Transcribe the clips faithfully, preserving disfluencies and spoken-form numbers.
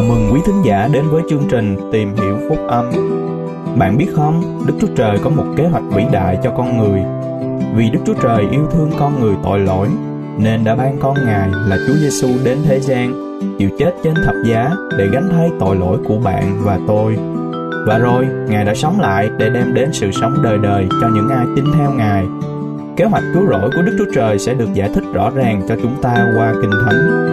mừng quý thính giả đến với chương trình Tìm Hiểu Phúc Âm. Bạn biết không, Đức Chúa Trời có một kế hoạch vĩ đại cho con người. Vì Đức Chúa Trời yêu thương con người tội lỗi, nên đã ban con Ngài là Chúa Giêsu đến thế gian, chịu chết trên thập giá để gánh thay tội lỗi của bạn và tôi. Và rồi, Ngài đã sống lại để đem đến sự sống đời đời cho những ai tin theo Ngài. Kế hoạch cứu rỗi của Đức Chúa Trời sẽ được giải thích rõ ràng cho chúng ta qua Kinh Thánh.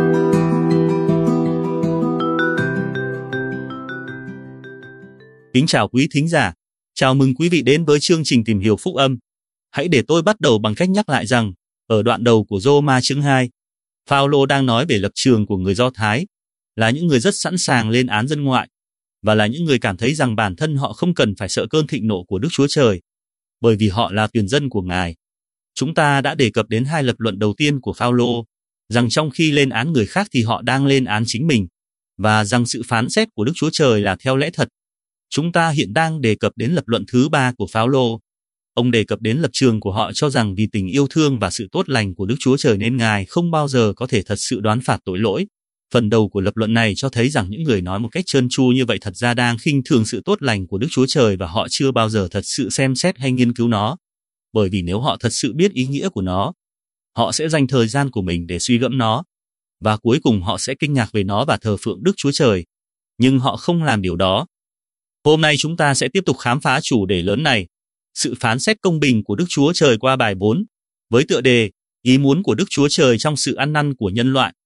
Kính chào quý thính giả, chào mừng quý vị đến với chương trình Tìm Hiểu Phúc Âm. Hãy để tôi bắt đầu bằng cách nhắc lại rằng, ở đoạn đầu của Rô-ma chương hai, Phao-lô đang nói về lập trường của người Do Thái, là những người rất sẵn sàng lên án dân ngoại, và là những người cảm thấy rằng bản thân họ không cần phải sợ cơn thịnh nộ của Đức Chúa Trời, bởi vì họ là tuyển dân của Ngài. Chúng ta đã đề cập đến hai lập luận đầu tiên của Phao-lô, rằng trong khi lên án người khác thì họ đang lên án chính mình, và rằng sự phán xét của Đức Chúa Trời là theo lẽ thật. Chúng ta hiện đang đề cập đến lập luận thứ ba của Phao-lô. Ông đề cập đến lập trường của họ cho rằng vì tình yêu thương và sự tốt lành của Đức Chúa Trời nên Ngài không bao giờ có thể thật sự đoán phạt tội lỗi. Phần đầu của lập luận này cho thấy rằng những người nói một cách trơn tru như vậy thật ra đang khinh thường sự tốt lành của Đức Chúa Trời và họ chưa bao giờ thật sự xem xét hay nghiên cứu nó. Bởi vì nếu họ thật sự biết ý nghĩa của nó, họ sẽ dành thời gian của mình để suy gẫm nó, và cuối cùng họ sẽ kinh ngạc về nó và thờ phượng Đức Chúa Trời. Nhưng họ không làm điều đó. Hôm nay chúng ta sẽ tiếp tục khám phá chủ đề lớn này, sự phán xét công bình của Đức Chúa Trời qua bài bốn, với tựa đề, ý muốn của Đức Chúa Trời trong sự ăn năn của nhân loại.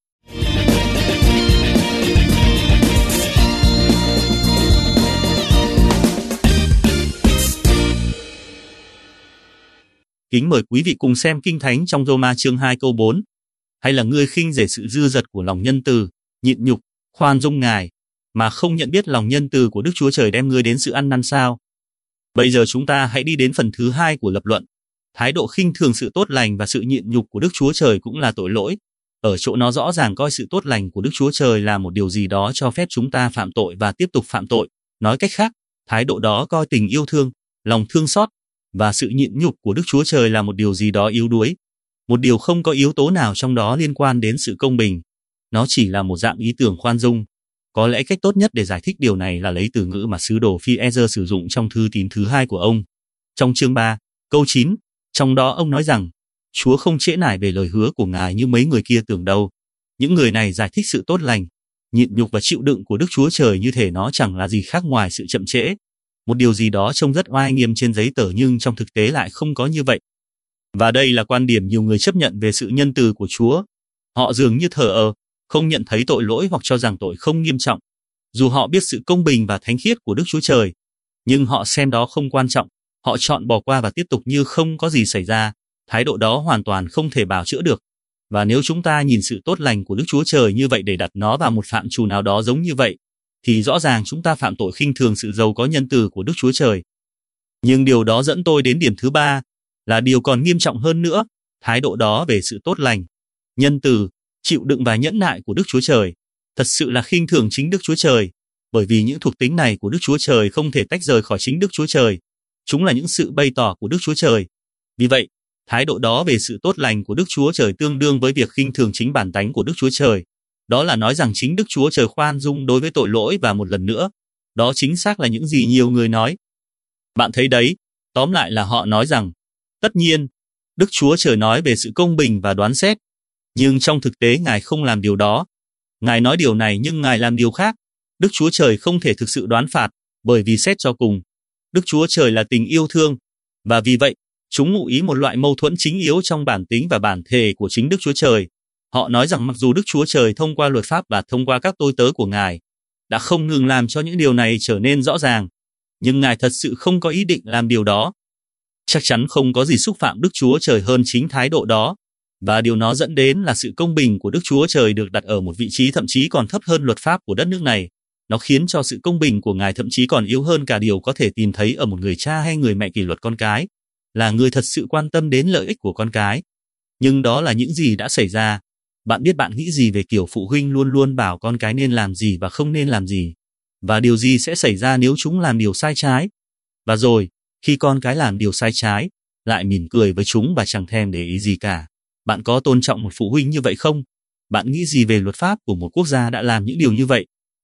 Kính mời quý vị cùng xem Kinh Thánh trong Rô-ma chương hai câu bốn. Hay là ngươi khinh rể sự dư dật của lòng nhân từ, nhịn nhục, khoan dung Ngài, mà không nhận biết lòng nhân từ của Đức Chúa Trời đem ngươi đến sự ăn năn sao? Bây giờ chúng ta hãy đi đến phần thứ hai của lập luận. Thái độ khinh thường sự tốt lành và sự nhịn nhục của Đức Chúa Trời cũng là tội lỗi. Ở chỗ nó rõ ràng coi sự tốt lành của Đức Chúa Trời là một điều gì đó cho phép chúng ta phạm tội và tiếp tục phạm tội. Nói cách khác, thái độ đó coi tình yêu thương, lòng thương xót và sự nhịn nhục của Đức Chúa Trời là một điều gì đó yếu đuối. Một điều không có yếu tố nào trong đó liên quan đến sự công bình. Nó chỉ là một dạng ý tưởng khoan dung. Có lẽ cách tốt nhất để giải thích điều này là lấy từ ngữ mà sứ đồ Phi-e-rơ sử dụng trong thư tín thứ hai của ông. Trong chương ba, câu chín, trong đó ông nói rằng, Chúa không trễ nải về lời hứa của Ngài như mấy người kia tưởng đâu. Những người này giải thích sự tốt lành, nhịn nhục và chịu đựng của Đức Chúa Trời như thể nó chẳng là gì khác ngoài sự chậm trễ. Một điều gì đó trông rất oai nghiêm trên giấy tờ nhưng trong thực tế lại không có như vậy. Và đây là quan điểm nhiều người chấp nhận về sự nhân từ của Chúa. Họ dường như thờ ơ, không nhận thấy tội lỗi hoặc cho rằng tội không nghiêm trọng. Dù họ biết sự công bình và thánh khiết của Đức Chúa Trời, nhưng họ xem đó không quan trọng, họ chọn bỏ qua và tiếp tục như không có gì xảy ra. Thái độ đó hoàn toàn không thể bào chữa được. Và nếu chúng ta nhìn sự tốt lành của Đức Chúa Trời như vậy để đặt nó vào một phạm trù nào đó giống như vậy, thì rõ ràng chúng ta phạm tội khinh thường sự giàu có nhân từ của Đức Chúa Trời. Nhưng điều đó dẫn tôi đến điểm thứ ba, là điều còn nghiêm trọng hơn nữa, thái độ đó về sự tốt lành, nhân từ, chịu đựng và nhẫn nại của Đức Chúa Trời, thật sự là khinh thường chính Đức Chúa Trời, bởi vì những thuộc tính này của Đức Chúa Trời không thể tách rời khỏi chính Đức Chúa Trời. Chúng là những sự bày tỏ của Đức Chúa Trời. Vì vậy, thái độ đó về sự tốt lành của Đức Chúa Trời tương đương với việc khinh thường chính bản tánh của Đức Chúa Trời. Đó là nói rằng chính Đức Chúa Trời khoan dung đối với tội lỗi và một lần nữa, đó chính xác là những gì nhiều người nói. Bạn thấy đấy, tóm lại là họ nói rằng, tất nhiên, Đức Chúa Trời nói về sự công bình và đoán xét, nhưng trong thực tế Ngài không làm điều đó. Ngài nói điều này nhưng Ngài làm điều khác. Đức Chúa Trời không thể thực sự đoán phạt, bởi vì xét cho cùng, Đức Chúa Trời là tình yêu thương, và vì vậy, chúng ngụ ý một loại mâu thuẫn chính yếu trong bản tính và bản thể của chính Đức Chúa Trời. Họ nói rằng mặc dù Đức Chúa Trời thông qua luật pháp và thông qua các tôi tớ của Ngài, đã không ngừng làm cho những điều này trở nên rõ ràng, nhưng Ngài thật sự không có ý định làm điều đó. Chắc chắn không có gì xúc phạm Đức Chúa Trời hơn chính thái độ đó. Và điều nó dẫn đến là sự công bình của Đức Chúa Trời được đặt ở một vị trí thậm chí còn thấp hơn luật pháp của đất nước này. Nó khiến cho sự công bình của Ngài thậm chí còn yếu hơn cả điều có thể tìm thấy ở một người cha hay người mẹ kỷ luật con cái, là người thật sự quan tâm đến lợi ích của con cái. Nhưng đó là những gì đã xảy ra. Bạn biết bạn nghĩ gì về kiểu phụ huynh luôn luôn bảo con cái nên làm gì và không nên làm gì? Và điều gì sẽ xảy ra nếu chúng làm điều sai trái? Và rồi, khi con cái làm điều sai trái, lại mỉm cười với chúng và chẳng thèm để ý gì cả. Bạn có tôn trọng một phụ huynh như vậy không? Bạn nghĩ gì về luật pháp của một quốc gia đã làm những điều như vậy?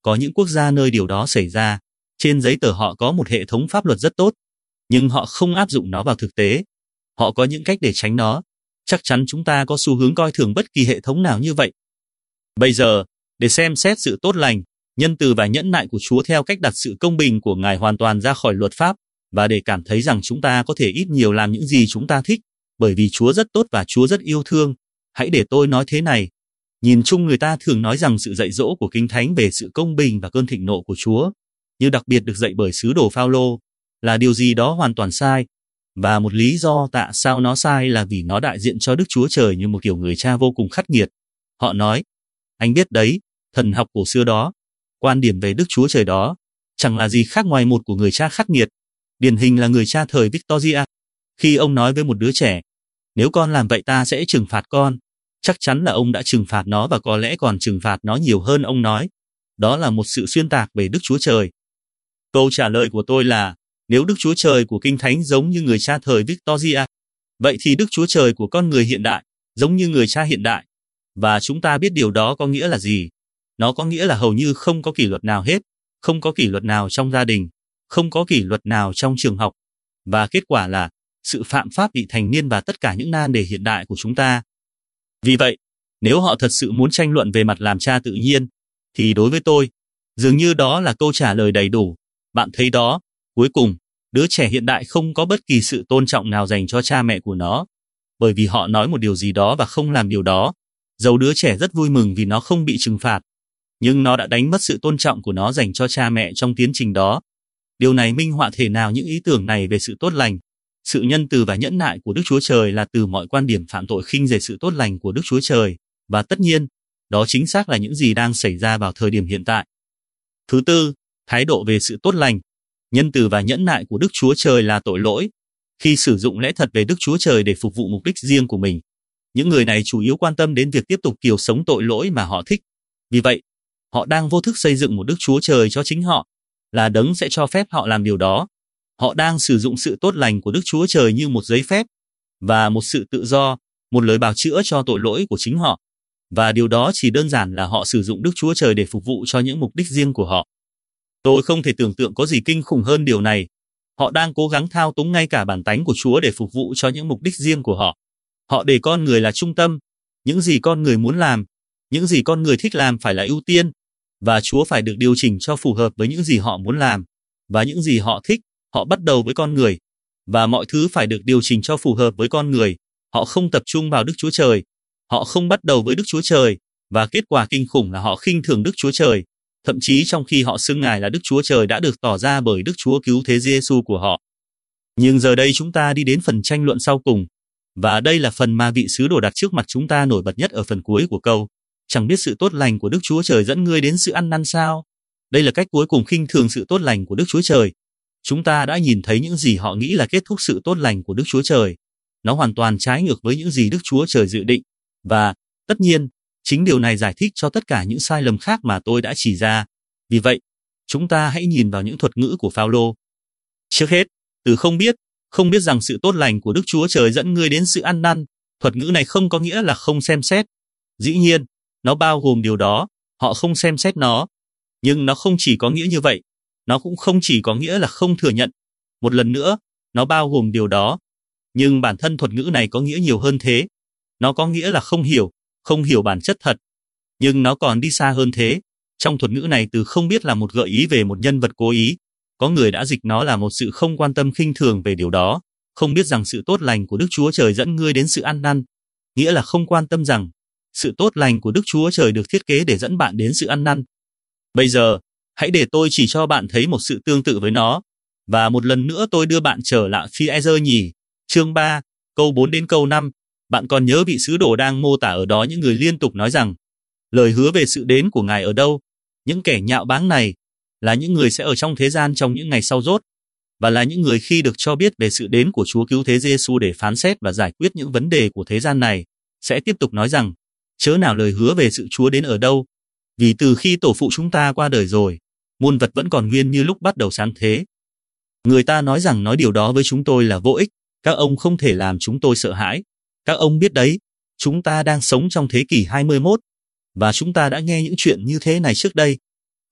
Có những quốc gia nơi điều đó xảy ra, trên giấy tờ họ có một hệ thống pháp luật rất tốt, nhưng họ không áp dụng nó vào thực tế. Họ có những cách để tránh nó. Chắc chắn chúng ta có xu hướng coi thường bất kỳ hệ thống nào như vậy. Bây giờ, để xem xét sự tốt lành, nhân từ và nhẫn nại của Chúa theo cách đặt sự công bình của Ngài hoàn toàn ra khỏi luật pháp, và để cảm thấy rằng chúng ta có thể ít nhiều làm những gì chúng ta thích, bởi vì Chúa rất tốt và Chúa rất yêu thương. Hãy để tôi nói thế này. Nhìn chung người ta thường nói rằng sự dạy dỗ của Kinh Thánh về sự công bình và cơn thịnh nộ của Chúa, như đặc biệt được dạy bởi sứ đồ Phao-lô, là điều gì đó hoàn toàn sai. Và một lý do tại sao nó sai là vì nó đại diện cho Đức Chúa Trời như một kiểu người cha vô cùng khắc nghiệt. Họ nói, anh biết đấy, thần học cổ xưa đó, quan điểm về Đức Chúa Trời đó, chẳng là gì khác ngoài một của người cha khắc nghiệt. Điển hình là người cha thời Victoria. Khi ông nói với một đứa trẻ, nếu con làm vậy ta sẽ trừng phạt con, chắc chắn là ông đã trừng phạt nó và có lẽ còn trừng phạt nó nhiều hơn ông nói. Đó là một sự xuyên tạc về Đức Chúa Trời. Câu trả lời của tôi là, nếu Đức Chúa Trời của Kinh Thánh giống như người cha thời Victoria, vậy thì Đức Chúa Trời của con người hiện đại giống như người cha hiện đại. Và chúng ta biết điều đó có nghĩa là gì. Nó có nghĩa là hầu như không có kỷ luật nào hết, không có kỷ luật nào trong gia đình, không có kỷ luật nào trong trường học. Và kết quả là sự phạm pháp vị thành niên và tất cả những nan đề hiện đại của chúng ta. Vì vậy, nếu họ thật sự muốn tranh luận về mặt làm cha tự nhiên, thì đối với tôi, dường như đó là câu trả lời đầy đủ. Bạn thấy đó, cuối cùng, đứa trẻ hiện đại không có bất kỳ sự tôn trọng nào dành cho cha mẹ của nó, bởi vì họ nói một điều gì đó và không làm điều đó. Dẫu đứa trẻ rất vui mừng vì nó không bị trừng phạt, nhưng nó đã đánh mất sự tôn trọng của nó dành cho cha mẹ trong tiến trình đó. Điều này minh họa thể nào những ý tưởng này về sự tốt lành, sự nhân từ và nhẫn nại của Đức Chúa Trời là từ mọi quan điểm phạm tội khinh rẻ sự tốt lành của Đức Chúa Trời, và tất nhiên, đó chính xác là những gì đang xảy ra vào thời điểm hiện tại. Thứ tư, thái độ về sự tốt lành, nhân từ và nhẫn nại của Đức Chúa Trời là tội lỗi. Khi sử dụng lẽ thật về Đức Chúa Trời để phục vụ mục đích riêng của mình, những người này chủ yếu quan tâm đến việc tiếp tục kiểu sống tội lỗi mà họ thích. Vì vậy, họ đang vô thức xây dựng một Đức Chúa Trời cho chính họ, là đấng sẽ cho phép họ làm điều đó. Họ đang sử dụng sự tốt lành của Đức Chúa Trời như một giấy phép, và một sự tự do, một lời bào chữa cho tội lỗi của chính họ. Và điều đó chỉ đơn giản là họ sử dụng Đức Chúa Trời để phục vụ cho những mục đích riêng của họ. Tôi không thể tưởng tượng có gì kinh khủng hơn điều này. Họ đang cố gắng thao túng ngay cả bản tánh của Chúa để phục vụ cho những mục đích riêng của họ. Họ để con người là trung tâm, những gì con người muốn làm, những gì con người thích làm phải là ưu tiên, và Chúa phải được điều chỉnh cho phù hợp với những gì họ muốn làm, và những gì họ thích. Họ bắt đầu với con người, và mọi thứ phải được điều chỉnh cho phù hợp với con người. Họ không tập trung vào Đức Chúa Trời. Họ không bắt đầu với Đức Chúa Trời, và kết quả kinh khủng là họ khinh thường Đức Chúa Trời, thậm chí trong khi họ xưng Ngài là Đức Chúa Trời đã được tỏ ra bởi Đức Chúa cứu thế Giê-xu của họ. Nhưng giờ đây chúng ta đi đến phần tranh luận sau cùng, và đây là phần mà vị sứ đồ đặt trước mặt chúng ta nổi bật nhất ở phần cuối của câu. Chẳng biết sự tốt lành của Đức Chúa Trời dẫn ngươi đến sự ăn năn sao? Đây là cách cuối cùng khinh thường sự tốt lành của Đức Chúa Trời. Chúng ta đã nhìn thấy những gì họ nghĩ là kết thúc sự tốt lành của Đức Chúa Trời. Nó hoàn toàn trái ngược với những gì Đức Chúa Trời dự định. Và, tất nhiên, chính điều này giải thích cho tất cả những sai lầm khác mà tôi đã chỉ ra. Vì vậy, chúng ta hãy nhìn vào những thuật ngữ của Phao-lô. Trước hết, từ không biết, không biết rằng sự tốt lành của Đức Chúa Trời dẫn ngươi đến sự ăn năn. Thuật ngữ này không có nghĩa là không xem xét. Dĩ nhiên, nó bao gồm điều đó, họ không xem xét nó. Nhưng nó không chỉ có nghĩa như vậy. Nó cũng không chỉ có nghĩa là không thừa nhận. Một lần nữa, nó bao gồm điều đó. Nhưng bản thân thuật ngữ này có nghĩa nhiều hơn thế. Nó có nghĩa là không hiểu, không hiểu bản chất thật. Nhưng nó còn đi xa hơn thế. Trong thuật ngữ này từ không biết là một gợi ý về một nhân vật cố ý. Có người đã dịch nó là một sự không quan tâm khinh thường về điều đó. Không biết rằng sự tốt lành của Đức Chúa Trời dẫn ngươi đến sự ăn năn. Nghĩa là không quan tâm rằng sự tốt lành của Đức Chúa Trời được thiết kế để dẫn bạn đến sự ăn năn. Bây giờ, hãy để tôi chỉ cho bạn thấy một sự tương tự với nó. Và một lần nữa tôi đưa bạn trở lại Phi-e-rơ nhì, chương ba, câu bốn đến câu năm. Bạn còn nhớ vị sứ đồ đang mô tả ở đó những người liên tục nói rằng lời hứa về sự đến của Ngài ở đâu? Những kẻ nhạo báng này là những người sẽ ở trong thế gian trong những ngày sau rốt, và là những người khi được cho biết về sự đến của Chúa cứu thế Giê-xu để phán xét và giải quyết những vấn đề của thế gian này, sẽ tiếp tục nói rằng chớ nào lời hứa về sự Chúa đến ở đâu? Vì từ khi tổ phụ chúng ta qua đời rồi, muôn vật vẫn còn nguyên như lúc bắt đầu sáng thế. Người ta nói rằng nói điều đó với chúng tôi là vô ích, các ông không thể làm chúng tôi sợ hãi. Các ông biết đấy, chúng ta đang sống trong thế kỷ hai mươi mốt, và chúng ta đã nghe những chuyện như thế này trước đây.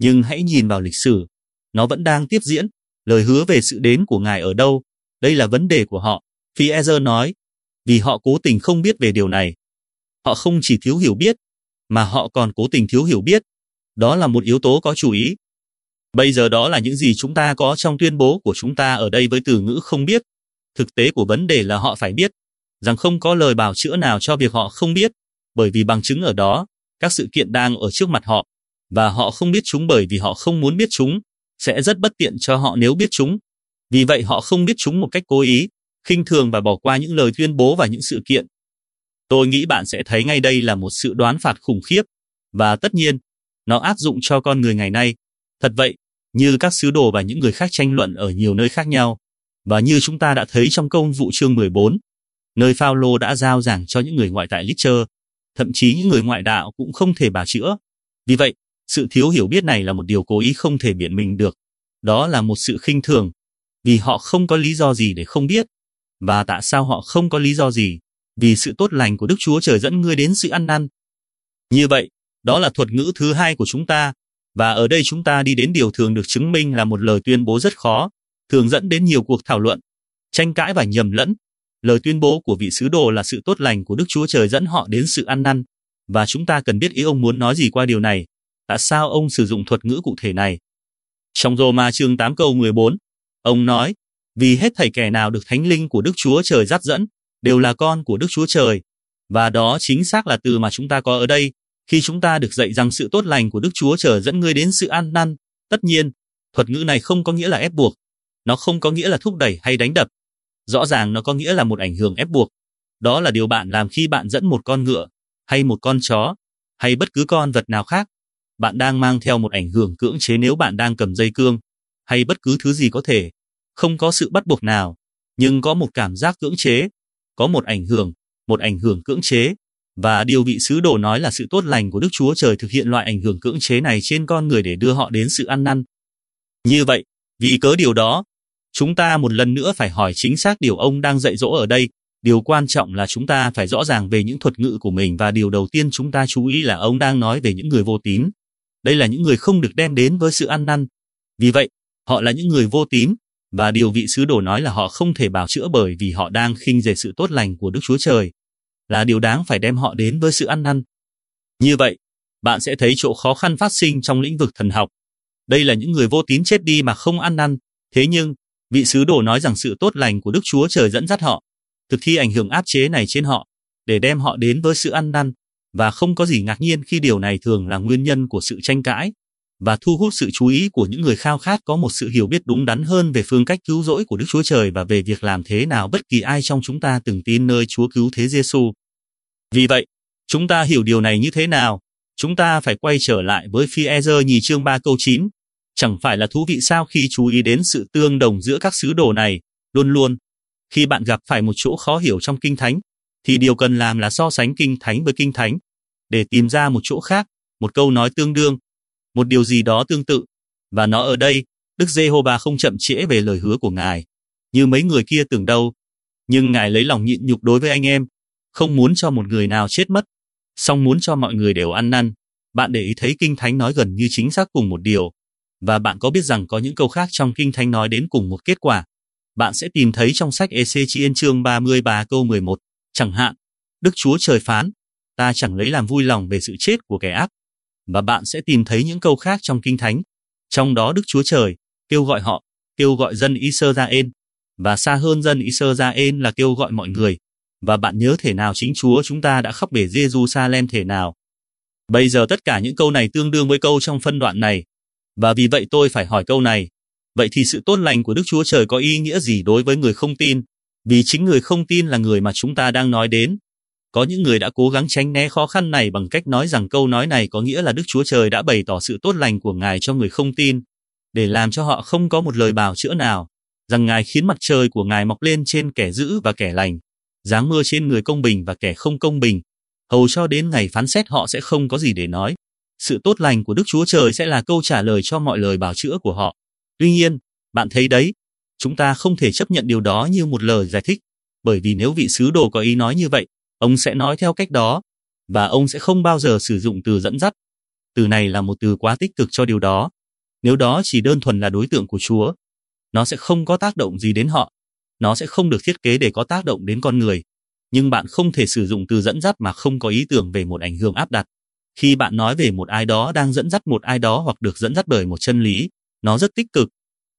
Nhưng hãy nhìn vào lịch sử, nó vẫn đang tiếp diễn. Lời hứa về sự đến của Ngài ở đâu? Đây là vấn đề của họ. Phi-e-rơ nói, vì họ cố tình không biết về điều này. Họ không chỉ thiếu hiểu biết, mà họ còn cố tình thiếu hiểu biết. Đó là một yếu tố có chú ý. Bây giờ đó là những gì chúng ta có trong tuyên bố của chúng ta ở đây với từ ngữ không biết. Thực tế của vấn đề là họ phải biết, rằng không có lời bào chữa nào cho việc họ không biết, bởi vì bằng chứng ở đó, các sự kiện đang ở trước mặt họ, và họ không biết chúng bởi vì họ không muốn biết chúng, sẽ rất bất tiện cho họ nếu biết chúng. Vì vậy họ không biết chúng một cách cố ý, khinh thường và bỏ qua những lời tuyên bố và những sự kiện. Tôi nghĩ bạn sẽ thấy ngay đây là một sự đoán phạt khủng khiếp, và tất nhiên, nó áp dụng cho con người ngày nay. Thật vậy, như các sứ đồ và những người khác tranh luận ở nhiều nơi khác nhau, và như chúng ta đã thấy trong Công vụ chương mười bốn, nơi Phao-lô đã giao giảng cho những người ngoại tại Lít-trơ, thậm chí những người ngoại đạo cũng không thể bào chữa. Vì vậy, sự thiếu hiểu biết này là một điều cố ý không thể biện minh được. Đó là một sự khinh thường, vì họ không có lý do gì để không biết. Và tại sao họ không có lý do gì? Vì sự tốt lành của Đức Chúa Trời dẫn ngươi đến sự ăn năn. Như vậy, đó là thuật ngữ thứ hai của chúng ta, và ở đây chúng ta đi đến điều thường được chứng minh là một lời tuyên bố rất khó, thường dẫn đến nhiều cuộc thảo luận, tranh cãi và nhầm lẫn. Lời tuyên bố của vị sứ đồ là sự tốt lành của Đức Chúa Trời dẫn họ đến sự ăn năn, và chúng ta cần biết ý ông muốn nói gì qua điều này. Tại sao ông sử dụng thuật ngữ cụ thể này? Trong Rô-ma chương tám câu mười bốn, ông nói, vì hết thảy kẻ nào được Thánh Linh của Đức Chúa Trời dắt dẫn, đều là con của Đức Chúa Trời. Và đó chính xác là từ mà chúng ta có ở đây, khi chúng ta được dạy rằng sự tốt lành của Đức Chúa Trời dẫn ngươi đến sự ăn năn. Tất nhiên, thuật ngữ này không có nghĩa là ép buộc. Nó không có nghĩa là thúc đẩy hay đánh đập. Rõ ràng nó có nghĩa là một ảnh hưởng ép buộc. Đó là điều bạn làm khi bạn dẫn một con ngựa, hay một con chó, hay bất cứ con vật nào khác. Bạn đang mang theo một ảnh hưởng cưỡng chế nếu bạn đang cầm dây cương, hay bất cứ thứ gì có thể. Không có sự bắt buộc nào, nhưng có một cảm giác cưỡng chế, có một ảnh hưởng, một ảnh hưởng cưỡng chế. Và điều vị sứ đồ nói là sự tốt lành của Đức Chúa Trời thực hiện loại ảnh hưởng cưỡng chế này trên con người để đưa họ đến sự ăn năn. Như vậy, vì cớ điều đó, chúng ta một lần nữa phải hỏi chính xác điều ông đang dạy dỗ ở đây. Điều quan trọng là chúng ta phải rõ ràng về những thuật ngữ của mình, và điều đầu tiên chúng ta chú ý là ông đang nói về những người vô tín. Đây là những người không được đem đến với sự ăn năn. Vì vậy, họ là những người vô tín, và điều vị sứ đồ nói là họ không thể bào chữa bởi vì họ đang khinh rẻ sự tốt lành của Đức Chúa Trời, là điều đáng phải đem họ đến với sự ăn năn. Như vậy, bạn sẽ thấy chỗ khó khăn phát sinh trong lĩnh vực thần học. Đây là những người vô tín chết đi mà không ăn năn. Thế nhưng, vị sứ đồ nói rằng sự tốt lành của Đức Chúa Trời dẫn dắt họ, thực thi ảnh hưởng áp chế này trên họ, để đem họ đến với sự ăn năn, và không có gì ngạc nhiên khi điều này thường là nguyên nhân của sự tranh cãi, và thu hút sự chú ý của những người khao khát có một sự hiểu biết đúng đắn hơn về phương cách cứu rỗi của Đức Chúa Trời và về việc làm thế nào bất kỳ ai trong chúng ta từng tin nơi Chúa cứu thế Giêsu. Vì vậy, chúng ta hiểu điều này như thế nào? Chúng ta phải quay trở lại với Phi-e-rơ nhì chương ba câu chín. Chẳng phải là thú vị sao khi chú ý đến sự tương đồng giữa các sứ đồ này? Luôn luôn, khi bạn gặp phải một chỗ khó hiểu trong Kinh Thánh, thì điều cần làm là so sánh Kinh Thánh với Kinh Thánh, để tìm ra một chỗ khác, một câu nói tương đương, một điều gì đó tương tự. Và nó ở đây, Đức Giê-hô-va không chậm trễ về lời hứa của Ngài, như mấy người kia tưởng đâu. Nhưng Ngài lấy lòng nhịn nhục đối với anh em, không muốn cho một người nào chết mất, song muốn cho mọi người đều ăn năn. Bạn để ý thấy Kinh Thánh nói gần như chính xác cùng một điều. Và bạn có biết rằng có những câu khác trong Kinh Thánh nói đến cùng một kết quả. Bạn sẽ tìm thấy trong sách Ê-xê-chi-ên chương ba mươi ba câu mười một, chẳng hạn, Đức Chúa Trời phán, ta chẳng lấy làm vui lòng về sự chết của kẻ ác. Và bạn sẽ tìm thấy những câu khác trong Kinh Thánh, trong đó Đức Chúa Trời kêu gọi họ, kêu gọi dân Ê-sơ-ra-ên, và xa hơn dân Ê-sơ-ra-ên là kêu gọi mọi người. Và bạn nhớ thể nào chính Chúa chúng ta đã khóc về Giê-ru-sa-lem thể nào. Bây giờ tất cả những câu này tương đương với câu trong phân đoạn này. Và vì vậy tôi phải hỏi câu này. Vậy thì sự tốt lành của Đức Chúa Trời có ý nghĩa gì đối với người không tin? Vì chính người không tin là người mà chúng ta đang nói đến. Có những người đã cố gắng tránh né khó khăn này bằng cách nói rằng câu nói này có nghĩa là Đức Chúa Trời đã bày tỏ sự tốt lành của Ngài cho người không tin, để làm cho họ không có một lời bào chữa nào, rằng Ngài khiến mặt trời của Ngài mọc lên trên kẻ dữ và kẻ lành, giáng mưa trên người công bình và kẻ không công bình, hầu cho đến ngày phán xét họ sẽ không có gì để nói. Sự tốt lành của Đức Chúa Trời sẽ là câu trả lời cho mọi lời bào chữa của họ. Tuy nhiên, bạn thấy đấy, chúng ta không thể chấp nhận điều đó như một lời giải thích, bởi vì nếu vị sứ đồ có ý nói như vậy, ông sẽ nói theo cách đó, và ông sẽ không bao giờ sử dụng từ dẫn dắt. Từ này là một từ quá tích cực cho điều đó. Nếu đó chỉ đơn thuần là đối tượng của Chúa, nó sẽ không có tác động gì đến họ. Nó sẽ không được thiết kế để có tác động đến con người. Nhưng bạn không thể sử dụng từ dẫn dắt mà không có ý tưởng về một ảnh hưởng áp đặt. Khi bạn nói về một ai đó đang dẫn dắt một ai đó hoặc được dẫn dắt bởi một chân lý, nó rất tích cực.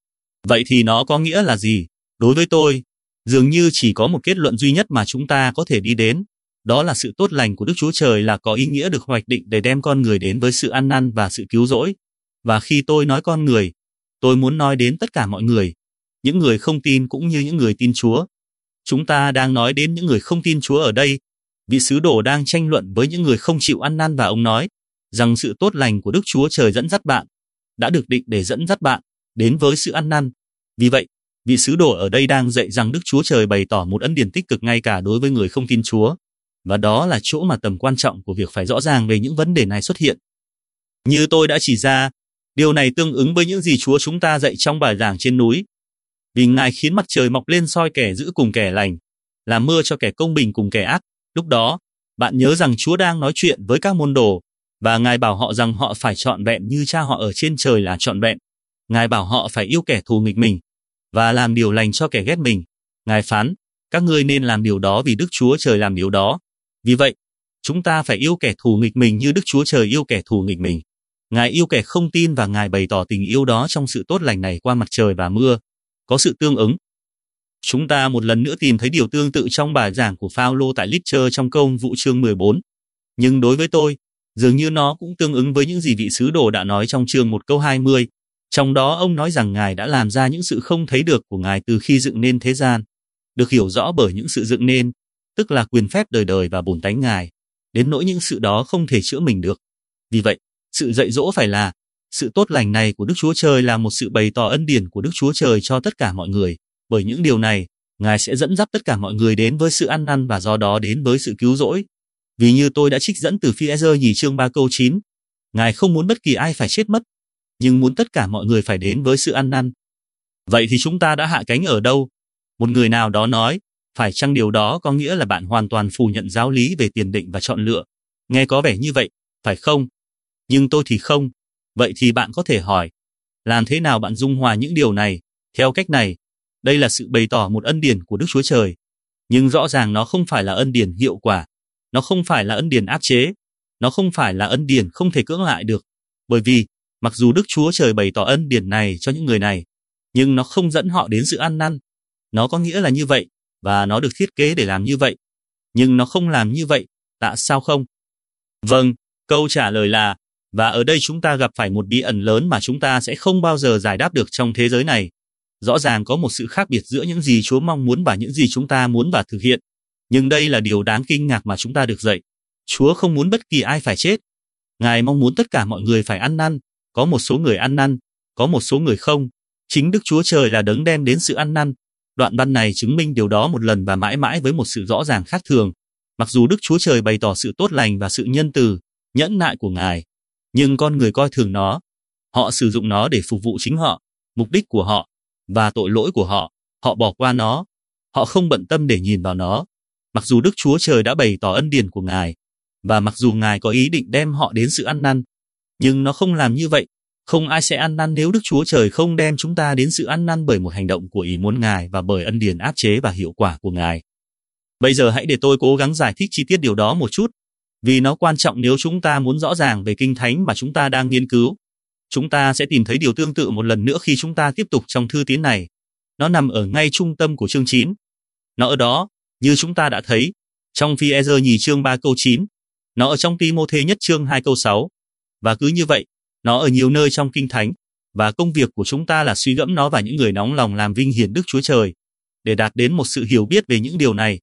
Vậy thì nó có nghĩa là gì? Đối với tôi, dường như chỉ có một kết luận duy nhất mà chúng ta có thể đi đến. Đó là sự tốt lành của Đức Chúa Trời là có ý nghĩa được hoạch định để đem con người đến với sự ăn năn và sự cứu rỗi. Và khi tôi nói con người, tôi muốn nói đến tất cả mọi người, những người không tin cũng như những người tin Chúa. Chúng ta đang nói đến những người không tin Chúa ở đây. Vị sứ đồ đang tranh luận với những người không chịu ăn năn và ông nói rằng sự tốt lành của Đức Chúa Trời dẫn dắt bạn, đã được định để dẫn dắt bạn đến với sự ăn năn. Vì vậy, vị sứ đồ ở đây đang dạy rằng Đức Chúa Trời bày tỏ một ân điển tích cực ngay cả đối với người không tin Chúa. Và đó là chỗ mà tầm quan trọng của việc phải rõ ràng về những vấn đề này xuất hiện. Như tôi đã chỉ ra, điều này tương ứng với những gì Chúa chúng ta dạy trong bài giảng trên núi. Vì Ngài khiến mặt trời mọc lên soi kẻ dữ cùng kẻ lành, làm mưa cho kẻ công bình cùng kẻ ác. Lúc đó, bạn nhớ rằng Chúa đang nói chuyện với các môn đồ, và Ngài bảo họ rằng họ phải trọn vẹn như Cha họ ở trên trời là trọn vẹn. Ngài bảo họ phải yêu kẻ thù nghịch mình, và làm điều lành cho kẻ ghét mình. Ngài phán, các ngươi nên làm điều đó vì Đức Chúa Trời làm điều đó. Vì vậy, chúng ta phải yêu kẻ thù nghịch mình như Đức Chúa Trời yêu kẻ thù nghịch mình. Ngài yêu kẻ không tin và Ngài bày tỏ tình yêu đó trong sự tốt lành này qua mặt trời và mưa. Có sự tương ứng. Chúng ta một lần nữa tìm thấy điều tương tự trong bài giảng của Phao-lô tại Lystra trong Công vụ chương mười bốn. Nhưng đối với tôi, dường như nó cũng tương ứng với những gì vị sứ đồ đã nói trong chương một câu hai mươi. Trong đó ông nói rằng Ngài đã làm ra những sự không thấy được của Ngài từ khi dựng nên thế gian, được hiểu rõ bởi những sự dựng nên, tức là quyền phép đời đời và bổn tánh Ngài, đến nỗi những sự đó không thể chữa mình được. Vì vậy, sự dạy dỗ phải là, sự tốt lành này của Đức Chúa Trời là một sự bày tỏ ân điển của Đức Chúa Trời cho tất cả mọi người. Bởi những điều này, Ngài sẽ dẫn dắt tất cả mọi người đến với sự ăn năn và do đó đến với sự cứu rỗi. Vì như tôi đã trích dẫn từ Phi-e-rơ nhì chương ba câu chín, Ngài không muốn bất kỳ ai phải chết mất, nhưng muốn tất cả mọi người phải đến với sự ăn năn. Vậy thì chúng ta đã hạ cánh ở đâu? Một người nào đó nói, phải chăng điều đó có nghĩa là bạn hoàn toàn phủ nhận giáo lý về tiền định và chọn lựa? Nghe có vẻ như vậy, phải không? Nhưng tôi thì không. Vậy thì bạn có thể hỏi, làm thế nào bạn dung hòa những điều này? Theo cách này, đây là sự bày tỏ một ân điển của Đức Chúa Trời. Nhưng rõ ràng nó không phải là ân điển hiệu quả. Nó không phải là ân điển áp chế. Nó không phải là ân điển không thể cưỡng lại được. Bởi vì, mặc dù Đức Chúa Trời bày tỏ ân điển này cho những người này, nhưng nó không dẫn họ đến sự ăn năn. Nó có nghĩa là như vậy, và nó được thiết kế để làm như vậy. Nhưng nó không làm như vậy, tại sao không? Vâng, câu trả lời là, và ở đây chúng ta gặp phải một bí ẩn lớn mà chúng ta sẽ không bao giờ giải đáp được trong thế giới này. Rõ ràng có một sự khác biệt giữa những gì Chúa mong muốn và những gì chúng ta muốn và thực hiện. Nhưng đây là điều đáng kinh ngạc mà chúng ta được dạy. Chúa không muốn bất kỳ ai phải chết. Ngài mong muốn tất cả mọi người phải ăn năn. Có một số người ăn năn, có một số người không. Chính Đức Chúa Trời là đấng đem đến sự ăn năn. Đoạn văn này chứng minh điều đó một lần và mãi mãi với một sự rõ ràng khác thường. Mặc dù Đức Chúa Trời bày tỏ sự tốt lành và sự nhân từ, nhẫn nại của Ngài, nhưng con người coi thường nó. Họ sử dụng nó để phục vụ chính họ, mục đích của họ, và tội lỗi của họ. Họ bỏ qua nó. Họ không bận tâm để nhìn vào nó. Mặc dù Đức Chúa Trời đã bày tỏ ân điển của Ngài, và mặc dù Ngài có ý định đem họ đến sự ăn năn, nhưng nó không làm như vậy. Không ai sẽ ăn năn nếu Đức Chúa Trời không đem chúng ta đến sự ăn năn bởi một hành động của ý muốn Ngài và bởi ân điển áp chế và hiệu quả của Ngài. Bây giờ hãy để tôi cố gắng giải thích chi tiết điều đó một chút, vì nó quan trọng nếu chúng ta muốn rõ ràng về Kinh Thánh mà chúng ta đang nghiên cứu. Chúng ta sẽ tìm thấy điều tương tự một lần nữa khi chúng ta tiếp tục trong thư tín này. Nó nằm ở ngay trung tâm của chương chín. Nó ở đó, như chúng ta đã thấy, trong Phi-e-rơ nhì chương ba câu chín. Nó ở trong Ti-mô-thê nhất chương hai câu sáu. Và cứ như vậy, nó ở nhiều nơi trong Kinh Thánh, và công việc của chúng ta là suy gẫm nó và những người nóng lòng làm vinh hiển Đức Chúa Trời, để đạt đến một sự hiểu biết về những điều này.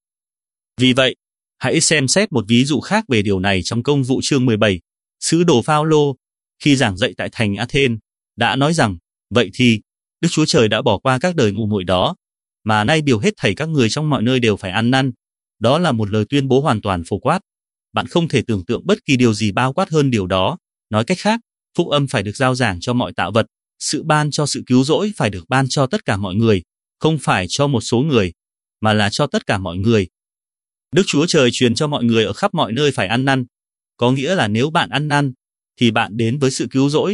Vì vậy, hãy xem xét một ví dụ khác về điều này trong Công vụ chương mười bảy. Sứ đồ Phao-lô, khi giảng dạy tại thành Athên, đã nói rằng, vậy thì, Đức Chúa Trời đã bỏ qua các đời ngu muội đó, mà nay biểu hết thảy các người trong mọi nơi đều phải ăn năn. Đó là một lời tuyên bố hoàn toàn phổ quát. Bạn không thể tưởng tượng bất kỳ điều gì bao quát hơn điều đó. Nói cách khác, phúc âm phải được rao giảng cho mọi tạo vật, sự ban cho sự cứu rỗi phải được ban cho tất cả mọi người, không phải cho một số người, mà là cho tất cả mọi người. Đức Chúa Trời truyền cho mọi người ở khắp mọi nơi phải ăn năn, có nghĩa là nếu bạn ăn năn, thì bạn đến với sự cứu rỗi.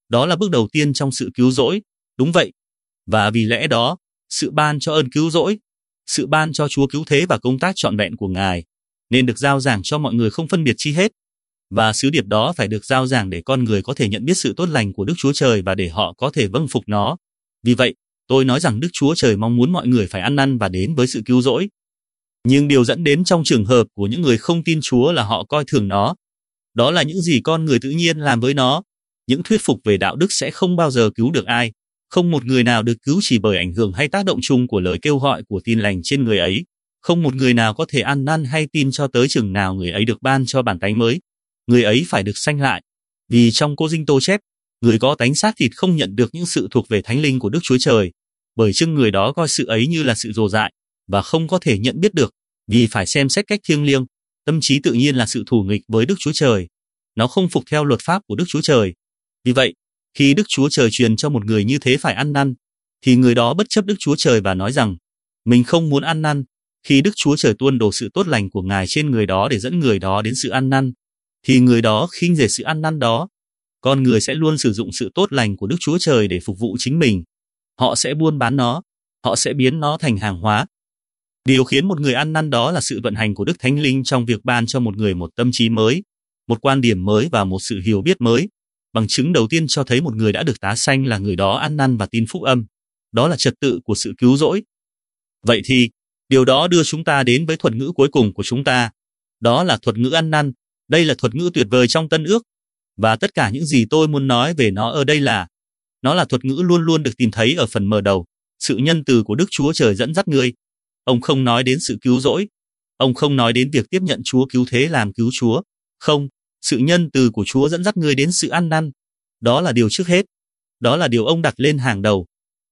Đó là bước đầu tiên trong sự cứu rỗi, đúng vậy. Và vì lẽ đó, sự ban cho ơn cứu rỗi, sự ban cho Chúa cứu thế và công tác trọn vẹn của Ngài nên được giao giảng cho mọi người không phân biệt chi hết. Và sứ điệp đó phải được giao giảng để con người có thể nhận biết sự tốt lành của Đức Chúa Trời và để họ có thể vâng phục nó. Vì vậy, tôi nói rằng Đức Chúa Trời mong muốn mọi người phải ăn năn và đến với sự cứu rỗi. Nhưng điều dẫn đến trong trường hợp của những người không tin Chúa là họ coi thường nó. Đó là những gì con người tự nhiên làm với nó. Những thuyết phục về đạo đức sẽ không bao giờ cứu được ai. Không một người nào được cứu chỉ bởi ảnh hưởng hay tác động chung của lời kêu gọi của tin lành trên người ấy. Không một người nào có thể ăn năn hay tin cho tới chừng nào người ấy được ban cho bản tánh mới. Người ấy phải được sanh lại. Vì trong Cô Dinh Tô chép, người có tánh xác thịt không nhận được những sự thuộc về Thánh Linh của Đức Chúa Trời, bởi chưng người đó coi sự ấy như là sự rồ dại, và không có thể nhận biết được, vì phải xem xét cách thiêng liêng. Tâm trí tự nhiên là sự thù nghịch với Đức Chúa Trời. Nó không phục theo luật pháp của Đức Chúa Trời. Vì vậy, khi Đức Chúa Trời truyền cho một người như thế phải ăn năn, thì người đó bất chấp Đức Chúa Trời và nói rằng mình không muốn ăn năn. Khi Đức Chúa Trời tuôn đổ sự tốt lành của Ngài trên người đó để dẫn người đó đến sự ăn năn, thì người đó khinh rẻ sự ăn năn đó. Con người sẽ luôn sử dụng sự tốt lành của Đức Chúa Trời để phục vụ chính mình. Họ sẽ buôn bán nó, họ sẽ biến nó thành hàng hóa. Điều khiến một người ăn năn đó là sự vận hành của Đức Thánh Linh trong việc ban cho một người một tâm trí mới, một quan điểm mới và một sự hiểu biết mới. Bằng chứng đầu tiên cho thấy một người đã được tái sanh là người đó ăn năn và tin phúc âm. Đó là trật tự của sự cứu rỗi. Vậy thì, điều đó đưa chúng ta đến với thuật ngữ cuối cùng của chúng ta. Đó là thuật ngữ ăn năn. Đây là thuật ngữ tuyệt vời trong Tân Ước. Và tất cả những gì tôi muốn nói về nó ở đây là nó là thuật ngữ luôn luôn được tìm thấy ở phần mở đầu. Sự nhân từ của Đức Chúa Trời dẫn dắt ngươi. Ông không nói đến sự cứu rỗi. Ông không nói đến việc tiếp nhận Chúa cứu thế làm cứu Chúa. Không, sự nhân từ của Chúa dẫn dắt ngươi đến sự ăn năn. Đó là điều trước hết. Đó là điều ông đặt lên hàng đầu.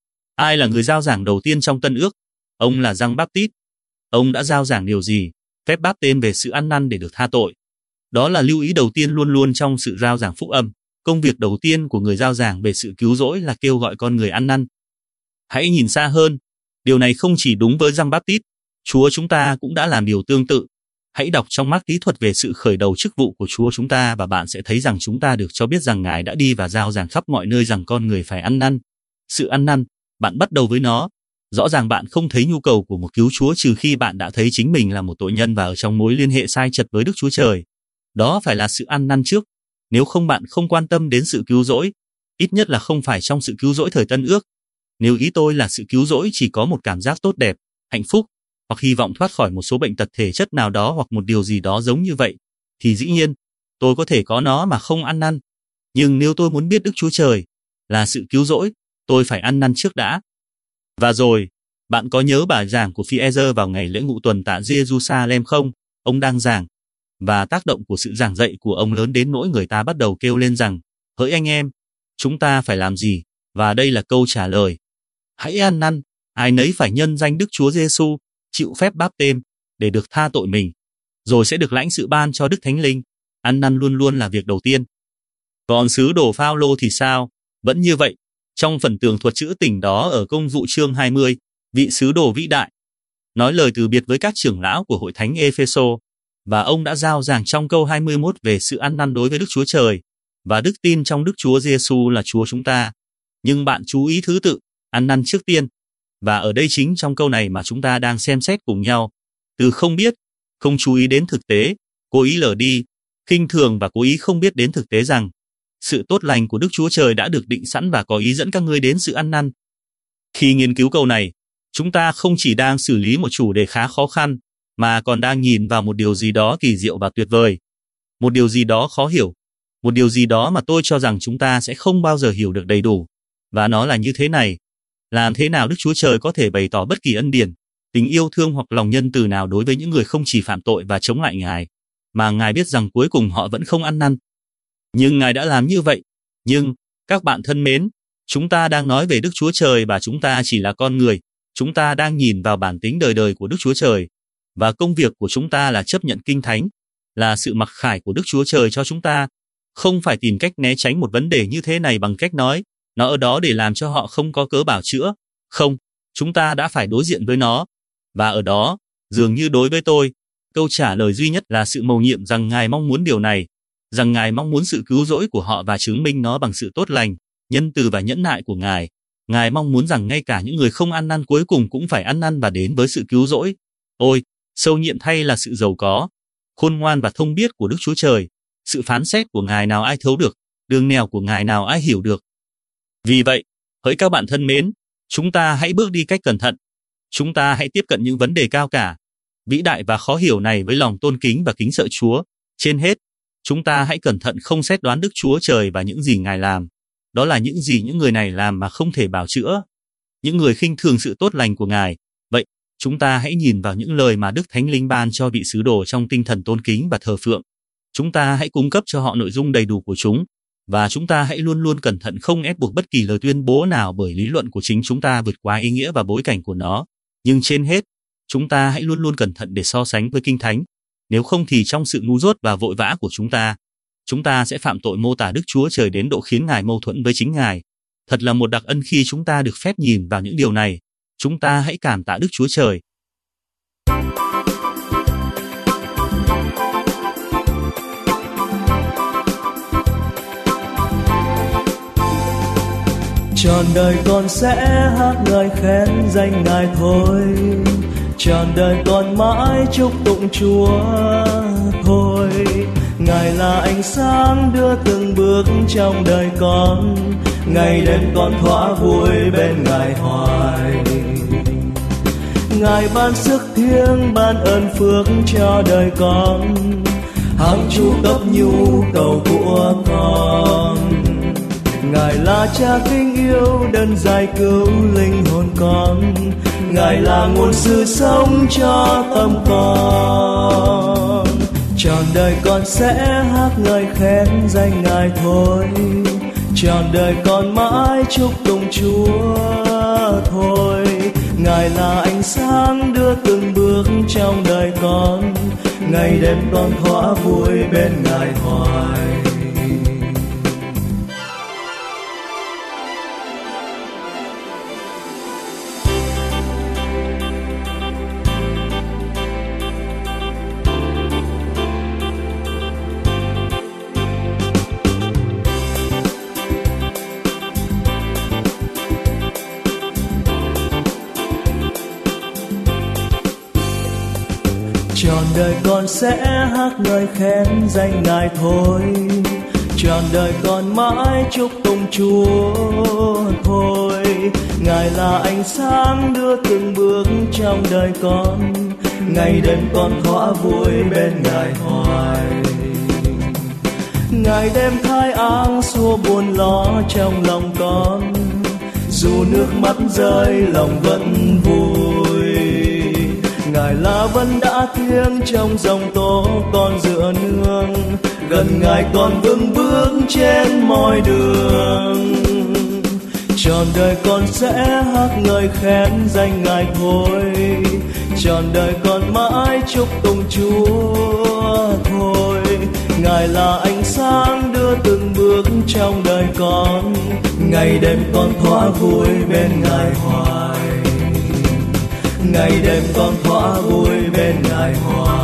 Ai là người giao giảng đầu tiên trong Tân Ước? Ông là Giăng Báp-tít. Ông đã giao giảng điều gì? Phép báp têm về sự ăn năn để được tha tội. Đó là lưu ý đầu tiên luôn luôn trong sự rao giảng phúc âm. Công việc đầu tiên của người rao giảng về sự cứu rỗi là kêu gọi con người ăn năn. Hãy nhìn xa hơn. Điều này không chỉ đúng với Giăng Báp-tít. Chúa chúng ta cũng đã làm điều tương tự. Hãy đọc trong Mác kỹ thuật về sự khởi đầu chức vụ của Chúa chúng ta và bạn sẽ thấy rằng chúng ta được cho biết rằng Ngài đã đi và rao giảng khắp mọi nơi rằng con người phải ăn năn. Sự ăn năn, bạn bắt đầu với nó. Rõ ràng bạn không thấy nhu cầu của một cứu Chúa trừ khi bạn đã thấy chính mình là một tội nhân và ở trong mối liên hệ sai chật với Đức Chúa Trời. Đó phải là sự ăn năn trước. Nếu không bạn không quan tâm đến sự cứu rỗi, ít nhất là không phải trong sự cứu rỗi thời Tân Ước. Nếu ý tôi là sự cứu rỗi chỉ có một cảm giác tốt đẹp, hạnh phúc, hoặc hy vọng thoát khỏi một số bệnh tật thể chất nào đó hoặc một điều gì đó giống như vậy, thì dĩ nhiên, tôi có thể có nó mà không ăn năn. Nhưng nếu tôi muốn biết Đức Chúa Trời là sự cứu rỗi, tôi phải ăn năn trước đã. Và rồi, bạn có nhớ bài giảng của Phi-e-rơ vào ngày lễ ngũ tuần tại Giê-ru-sa-lem không? Ông đang giảng, và tác động của sự giảng dạy của ông lớn đến nỗi người ta bắt đầu kêu lên rằng, hỡi anh em, chúng ta phải làm gì? Và đây là câu trả lời. Hãy ăn năn, ai nấy phải nhân danh Đức Chúa Giêsu, chịu phép báp têm để được tha tội mình, rồi sẽ được lãnh sự ban cho Đức Thánh Linh. Ăn năn luôn luôn là việc đầu tiên. Còn sứ đồ Phao-lô thì sao? Vẫn như vậy. Trong phần tường thuật trữ tình đó ở Công vụ chương hai mươi, vị sứ đồ vĩ đại nói lời từ biệt với các trưởng lão của hội thánh Ê-phê-sô, và ông đã giao giảng trong câu hai mươi mốt về sự ăn năn đối với Đức Chúa Trời và đức tin trong Đức Chúa Giêsu là Chúa chúng ta. Nhưng bạn chú ý thứ tự, ăn năn trước tiên. Và ở đây chính trong câu này mà chúng ta đang xem xét cùng nhau. Từ không biết, không chú ý đến thực tế, cố ý lờ đi, khinh thường và cố ý không biết đến thực tế rằng sự tốt lành của Đức Chúa Trời đã được định sẵn và có ý dẫn các ngươi đến sự ăn năn. Khi nghiên cứu câu này, chúng ta không chỉ đang xử lý một chủ đề khá khó khăn, mà còn đang nhìn vào một điều gì đó kỳ diệu và tuyệt vời. Một điều gì đó khó hiểu. Một điều gì đó mà tôi cho rằng chúng ta sẽ không bao giờ hiểu được đầy đủ. Và nó là như thế này. Làm thế nào Đức Chúa Trời có thể bày tỏ bất kỳ ân điển, tình yêu thương hoặc lòng nhân từ nào đối với những người không chỉ phạm tội và chống lại Ngài, mà Ngài biết rằng cuối cùng họ vẫn không ăn năn. Nhưng Ngài đã làm như vậy. Nhưng, các bạn thân mến, chúng ta đang nói về Đức Chúa Trời và chúng ta chỉ là con người. Chúng ta đang nhìn vào bản tính đời đời của Đức Chúa Trời. Và công việc của chúng ta là chấp nhận Kinh Thánh, là sự mặc khải của Đức Chúa Trời cho chúng ta. Không phải tìm cách né tránh một vấn đề như thế này bằng cách nói, nó ở đó để làm cho họ không có cớ bảo chữa. Không, chúng ta đã phải đối diện với nó. Và ở đó, dường như đối với tôi, câu trả lời duy nhất là sự mầu nhiệm rằng Ngài mong muốn điều này. rằng Ngài mong muốn sự cứu rỗi của họ và chứng minh nó bằng sự tốt lành, nhân từ và nhẫn nại của Ngài. Ngài mong muốn rằng ngay cả những người không ăn năn cuối cùng cũng phải ăn năn và đến với sự cứu rỗi. Ôi, sâu nhiệm thay là sự giàu có, khôn ngoan và thông biết của Đức Chúa Trời. Sự phán xét của Ngài nào ai thấu được, đường nẻo của Ngài nào ai hiểu được. Vì vậy, hỡi các bạn thân mến, chúng ta hãy bước đi cách cẩn thận. Chúng ta hãy tiếp cận những vấn đề cao cả, vĩ đại và khó hiểu này với lòng tôn kính và kính sợ Chúa. Trên hết, chúng ta hãy cẩn thận không xét đoán Đức Chúa Trời và những gì Ngài làm. Đó là những gì những người này làm mà không thể bào chữa. Những người khinh thường sự tốt lành của Ngài. Vậy, chúng ta hãy nhìn vào những lời mà Đức Thánh Linh ban cho vị sứ đồ trong tinh thần tôn kính và thờ phượng. Chúng ta hãy cung cấp cho họ nội dung đầy đủ của chúng, và chúng ta hãy luôn luôn cẩn thận không ép buộc bất kỳ lời tuyên bố nào bởi lý luận của chính chúng ta vượt qua ý nghĩa và bối cảnh của nó. Nhưng trên hết, chúng ta hãy luôn luôn cẩn thận để so sánh với Kinh Thánh. Nếu không thì trong sự ngu dốt và vội vã của chúng ta, chúng ta sẽ phạm tội mô tả Đức Chúa Trời đến độ khiến Ngài mâu thuẫn với chính Ngài. Thật là một đặc ân khi chúng ta được phép nhìn vào những điều này. Chúng ta hãy cảm tạ Đức Chúa Trời. Trọn đời con sẽ hát ngợi khen danh Ngài thôi, trọn đời con mãi chúc tụng Chúa thôi. Ngài là ánh sáng đưa từng bước trong đời con, ngày đêm con thỏa vui bên Ngài hoài. Ngài ban sức thiêng, ban ơn phước cho đời con, hàng chu cấp nhu cầu của con. Ngài là Cha kính yêu, đấng giải cứu linh hồn con. Ngài là nguồn sự sống cho tâm con. Trọn đời con sẽ hát ngợi khen danh Ngài thôi, trọn đời con mãi chúc tụng Chúa thôi. Ngài là ánh sáng đưa từng bước trong đời con, ngày đêm con thỏa vui bên Ngài hoài. Trọn đời con sẽ hát ngợi khen danh Ngài thôi, trọn đời con mãi chúc tụng Chúa thôi. Ngài là ánh sáng đưa từng bước trong đời con, ngày đêm con thỏa vui bên Ngài hoài. Ngài đem thai áng xua buồn lo trong lòng con, dù nước mắt rơi lòng vẫn vui. Ngài là vân đã thiêng trong dòng tố con dựa nương, gần Ngài con vững bước trên mọi đường. Trọn đời con sẽ hát ngợi khen danh Ngài thôi, trọn đời con mãi chúc tụng Chúa thôi. Ngài là ánh sáng đưa từng bước trong đời con, ngày đêm con thỏa vui bên Ngài hoài. Ngày đêm con thỏa vui bên Ngài hoài.